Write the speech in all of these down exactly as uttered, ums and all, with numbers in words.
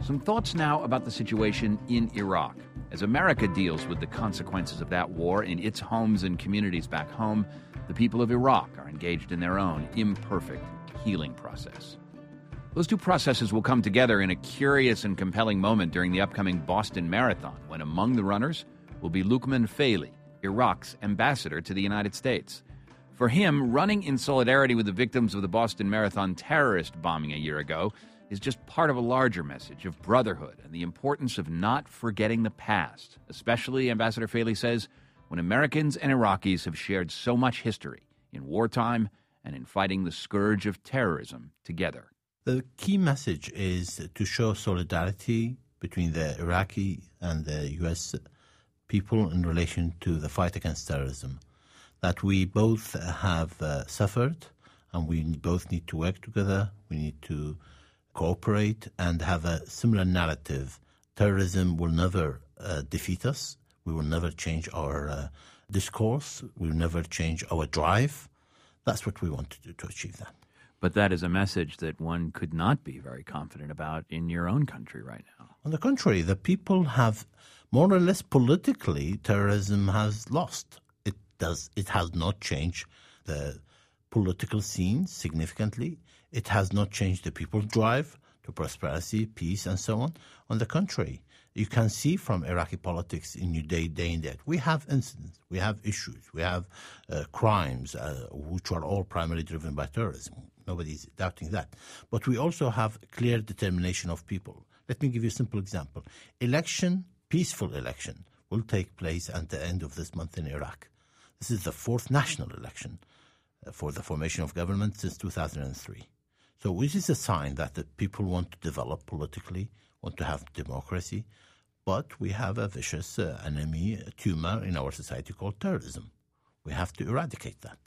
Some thoughts now about the situation in Iraq. As America deals with the consequences of that war in its homes and communities back home, the people of Iraq are engaged in their own imperfect healing process. Those two processes will come together in a curious and compelling moment during the upcoming Boston Marathon, when among the runners will be Lukman Faili, Iraq's ambassador to the United States. For him, running in solidarity with the victims of the Boston Marathon terrorist bombing a year ago is just part of a larger message of brotherhood and the importance of not forgetting the past, especially, Ambassador Faili says, when Americans and Iraqis have shared so much history in wartime and in fighting the scourge of terrorism together. The key message is to show solidarity between the Iraqi and the U S people in relation to the fight against terrorism, that we both have uh, suffered and we both need to work together, we need to cooperate and have a similar narrative. Terrorism will never uh, defeat us, we will never change our uh, discourse, we will never change our drive. That's what we want to do to achieve that. But that is a message that one could not be very confident about in your own country right now. On the contrary, the people have, more or less politically, terrorism has lost. It does. It has not changed the political scene significantly. It has not changed the people's drive to prosperity, peace, and so on. On the contrary, you can see from Iraqi politics in your day, day in day. We have incidents, we have issues, we have uh, crimes, uh, which are all primarily driven by terrorism. Nobody's doubting that. But we also have clear determination of people. Let me give you a simple example. Election, peaceful election, will take place at the end of this month in Iraq. This is the fourth national election uh, for the formation of government since two thousand three. So which is a sign that the people want to develop politically, want to have democracy, but we have a vicious uh, enemy, a tumor in our society called terrorism. We have to eradicate that.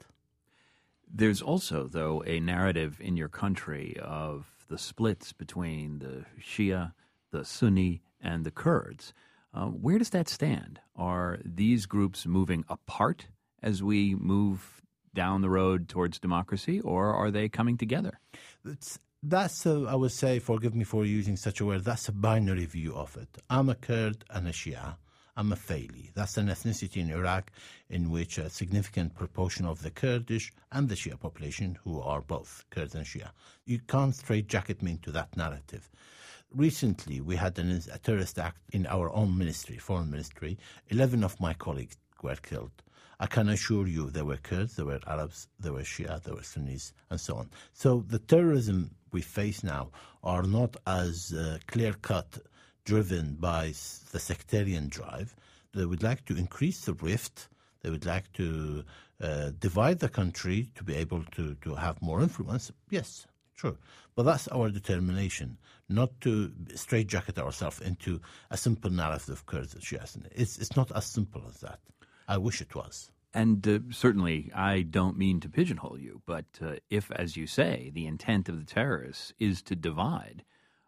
There's also, though, a narrative in your country of the splits between the Shia, the Sunni, and the Kurds. Uh, where does that stand? Are these groups moving apart as we move down the road towards democracy, or are they coming together? It's, that's, a, I would say, forgive me for using such a word, that's a binary view of it. I'm a Kurd and a Shia. I'm a Faili. That's an ethnicity in Iraq in which a significant proportion of the Kurdish and the Shia population who are both Kurds and Shia. You can't straitjacket me into that narrative. Recently, we had an, a terrorist act in our own ministry, foreign ministry. Eleven of my colleagues were killed. I can assure you there were Kurds, there were Arabs, there were Shia, there were Sunnis, and so on. So the terrorism we face now are not as uh, clear-cut, driven by the sectarian drive. They would like to increase the rift. They would like to uh, divide the country to be able to, to have more influence. Yes, sure. But that's our determination, not to straitjacket ourselves into a simple narrative of Kurds and Shias. It's, it's not as simple as that. I wish it was. And uh, certainly, I don't mean to pigeonhole you, but uh, if, as you say, the intent of the terrorists is to divide,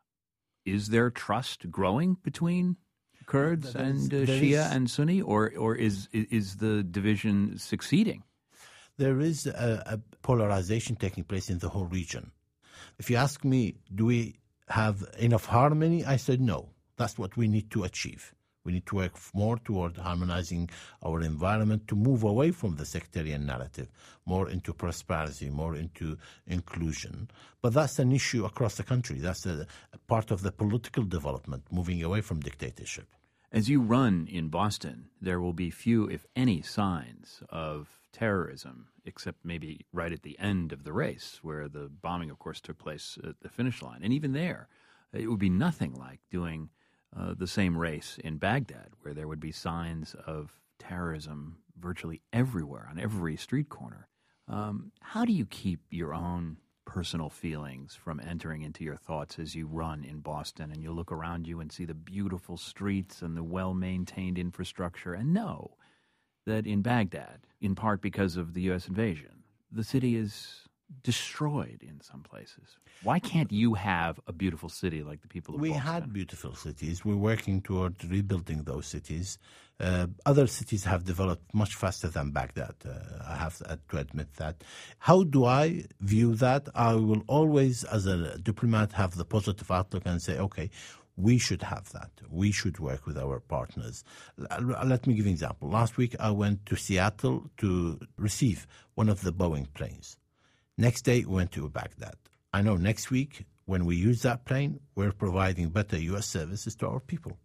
is there trust growing between Kurds there and uh, is, Shia is, and Sunni, or or is is the division succeeding? There is a, a polarization taking place in the whole region. If you ask me, do we have enough harmony? I said no. That's what we need to achieve. We need to work more toward harmonizing our environment to move away from the sectarian narrative, more into prosperity, more into inclusion. But that's an issue across the country. That's a, a part of the political development, moving away from dictatorship. As you run in Boston, there will be few, if any, signs of terrorism, except maybe right at the end of the race, where the bombing, of course, took place at the finish line. And even there, it would be nothing like doing Uh, the same race in Baghdad, where there would be signs of terrorism virtually everywhere, on every street corner. Um, how do you keep your own personal feelings from entering into your thoughts as you run in Boston and you look around you and see the beautiful streets and the well-maintained infrastructure and know that in Baghdad, in part because of the U S invasion, the city is destroyed in some places? Why can't you have a beautiful city like the people of we Boston? We had beautiful cities. We're working toward rebuilding those cities. Uh, other cities have developed much faster than Baghdad. Uh, I have to admit that. How do I view that? I will always, as a diplomat, have the positive outlook and say, okay, We should have that. We should work with our partners. Let me give you an example. Last week, I went to Seattle to receive one of the Boeing planes. Next day, we went to Baghdad. I know next week, when we use that plane, we're providing better U S services to our people.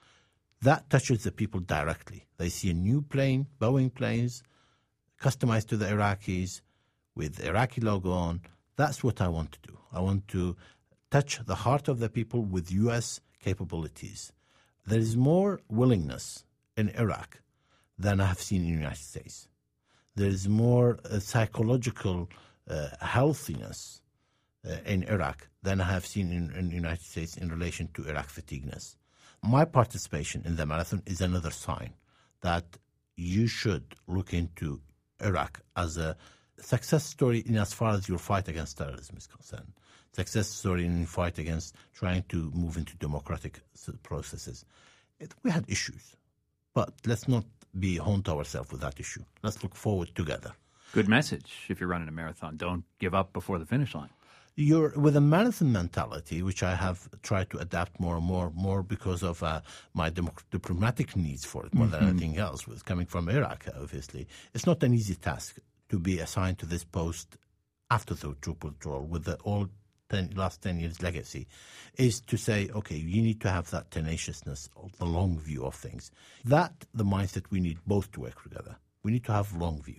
That touches the people directly. They see a new plane, Boeing planes, customized to the Iraqis, with the Iraqi logo on. That's what I want to do. I want to touch the heart of the people with U S capabilities. There is more willingness in Iraq than I have seen in the United States. There is more uh, psychological uh, healthiness uh, in Iraq than I have seen in, in the United States in relation to Iraq fatigueness. My participation in the marathon is another sign that you should look into Iraq as a success story in as far as your fight against terrorism is concerned. Success story in your fight against trying to move into democratic processes. It, we had issues, but let's not be haunt ourselves with that issue. Let's look forward together. Good message if you're running a marathon. Don't give up before the finish line. You're with a marathon mentality, which I have tried to adapt more and more, more because of uh, my dem- diplomatic needs for it, more mm-hmm. than anything else. With coming from Iraq, obviously, it's not an easy task to be assigned to this post after the troop withdrawal with the all ten, last ten years legacy, is to say, okay, you need to have that tenaciousness, the long view of things. That the mindset we need both to work together. We need to have long view.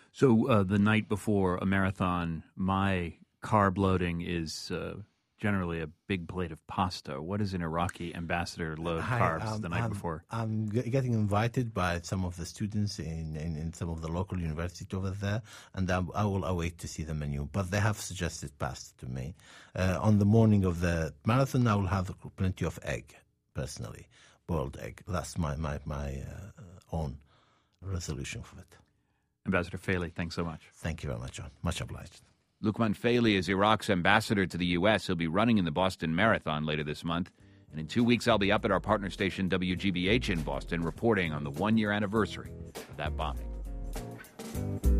So uh, the night before a marathon, my carb loading is uh, generally a big plate of pasta. What does an Iraqi ambassador load Hi, carbs um, the night I'm, before? I'm g- getting invited by some of the students in, in, in some of the local universities over there, and I, I will await to see the menu. But they have suggested pasta to me. Uh, on the morning of the marathon, I will have plenty of egg, personally, boiled egg. That's my, my, my uh, own resolution for it. Ambassador Falih, thanks so much. Thank you very much, John. Much obliged. Luqman Falih is Iraq's ambassador to the U S. He'll be running in the Boston Marathon later this month. And in two weeks, I'll be up at our partner station W G B H in Boston reporting on the one-year anniversary of that bombing.